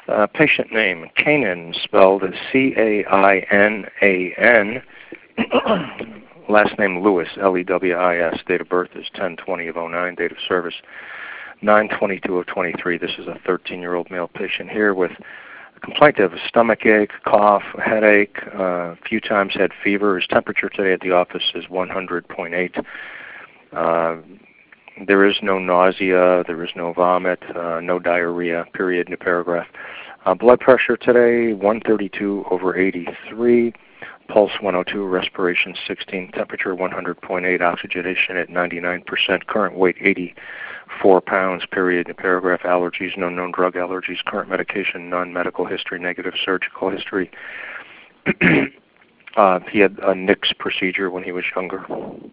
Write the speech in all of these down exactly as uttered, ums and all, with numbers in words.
Uh, patient name, Cainan, spelled C A I N A N. Last name Lewis, L E W I S. Date of birth is ten twenty of oh nine. Date of service nine twenty-two of twenty-three. This is a thirteen-year-old male patient here with a complaint of a stomach ache, cough, headache, uh, a few times had fever. His temperature today at the office is one hundred point eight. Uh, there is no nausea, there is no vomit, uh, no diarrhea, period, new paragraph. Uh, blood pressure today, one thirty-two over eighty-three. Pulse one oh two, respiration sixteen, temperature one hundred point eight, oxygenation at ninety-nine percent, current weight eighty-four pounds, period, new paragraph. Allergies, no known drug allergies, current medication, none, medical history, negative surgical history. uh, he had a N I C S procedure when he was younger.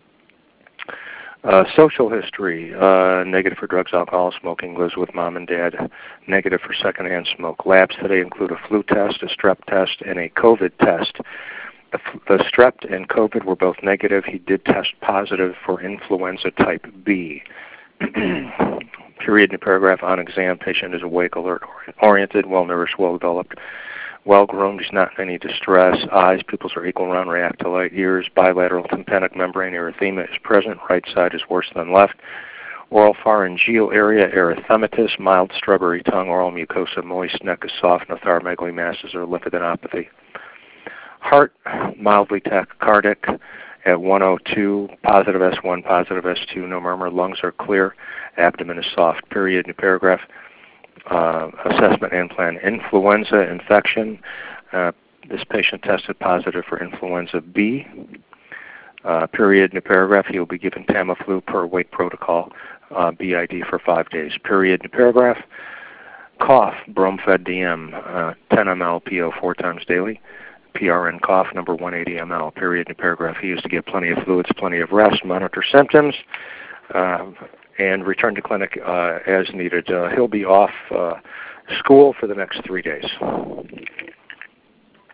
Uh, social history, uh, negative for drugs, alcohol, smoking, lives with mom and dad, negative for secondhand smoke. Labs today include a flu test, a strep test, and a COVID test. The, the strep and COVID were both negative. He did test positive for influenza type B. Period, new paragraph. On exam, patient is awake, alert, oriented, well-nourished, well-developed, well-groomed. He's not in any distress. Eyes, pupils are equal, round, react to light. Ears, bilateral tympanic membrane erythema is present. Right side is worse than left. Oral pharyngeal area, erythematous, mild strawberry tongue, oral mucosa, moist, neck is soft, no thyromegaly masses or lymphadenopathy. Heart, mildly tachycardic at one oh two, positive S one, positive S two, no murmur. Lungs are clear. Abdomen is soft. Period, new paragraph. Uh, assessment and plan. Influenza infection. Uh, this patient tested positive for influenza B. Uh, period, new paragraph. He will be given Tamiflu per weight protocol, uh, B I D for five days. Period, new paragraph. Cough, Bromfed D M, uh, ten milliliters P O four times daily. P R N cough, number one eighty milliliters. Period, new paragraph. He used to get plenty of fluids, plenty of rest, monitor symptoms, uh, and return to clinic uh, as needed. Uh, he'll be off uh, school for the next three days.